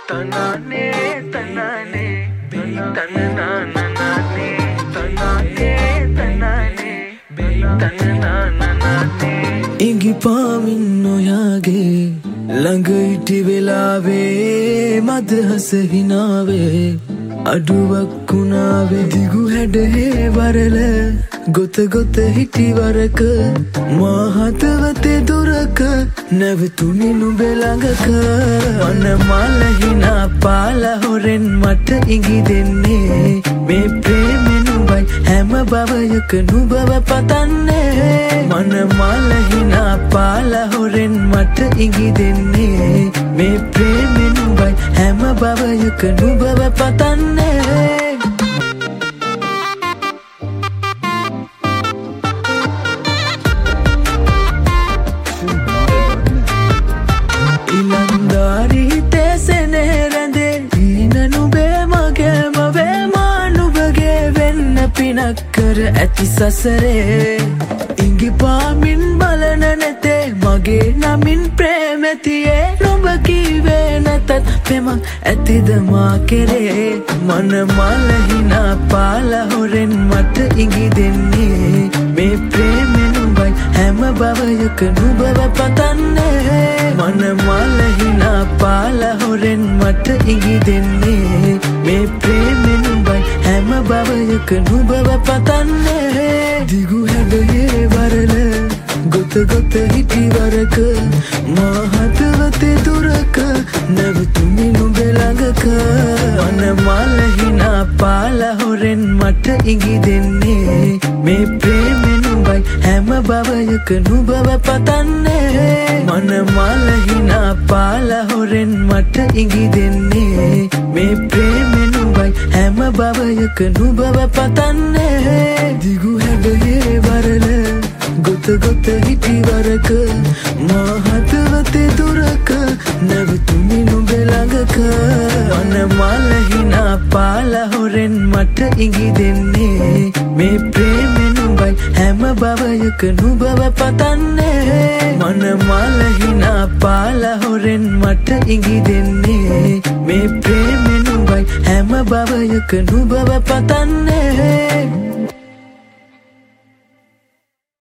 tanane tanane tananane tanane tanane tananane ingi paamin noyage ළඟ ඉටි වෙලාවේ මදහස හිනාවේ අඩුවක් වුණාවේ දිගු හැඩේ වරල ගොත ගොත හිටි වරක මා හදවතේ දුරක නැවතුණි නුඹ ළඟක මන මල හිනා පාලා හොරෙන් මට ඉඟි දෙන්නේ මේ ප්‍රේමේ නුඹයි හැම භවයක නුඹව පතන්නේ මන මල හිනා පාලා හොරෙන් මට ඉඟි දෙන්නේ මේ ප්‍රේමේ නුඹයි හැම භවයක නුඹව පතන්නේ ඉලන්දාරි තෙසෙන රැඳේ ඊන නුඹේ මගේම වේමා නුඹගේ වෙන්න පිනක් කර ඇති සසරේ ඉඟි පාමින් බලන නැතේ මගේ නමින් ප්‍රේමතියේ නුඹ කීවේ නැතත් පෙමක් ඇතිද මා කෙරේ මන මල හිනා පාලා හොරෙන් මට ඉඟි දෙන්නේ මේ ප්‍රේමේ නුඹයි හැම භවයක නුඹව පතන්නේ මන මල හිනා පාලා හොරෙන් මට ඉඟි දෙන්නේ මේ ප්‍රේමේ නුඹයි හැම භවයක නුඹව පතන්නේ දිගු හැඩයේ වරල ගොත ගොත හිටි වරක මා හදවතේ දුරක නැවතුණි නුඹ ළඟක මන මල හිනා පාලා හොරෙන් මට ඉඟි දෙන්නේ මේ ප්‍රේමේ නුඹයි හැම භවයක නුඹව පතන්නේ මන මල හිනා පාලා හොරෙන් මට ඉඟි දෙන්නේ මේ ප්‍රේමේ නුඹයි හැම භවයක නුඹව පතන්නේ දිගු හැඩයේ වරල ගොත ගොත හිටි වරක මා හදවතේ දුරක නැවතුණි නුඹ ළඟක මන මල හිනා පාලා හොරෙන් මට ඉඟි දෙන්නේ මේ ප්‍රේමේ නුඹයි හැම භවයක නුඹව පතන්නේ මන මල හිනා පාලා හොරෙන් මට ඉඟි දෙන්නේ මේ ප්‍රේමේ නුඹයි හැම භවයක නුඹව පතන්නේ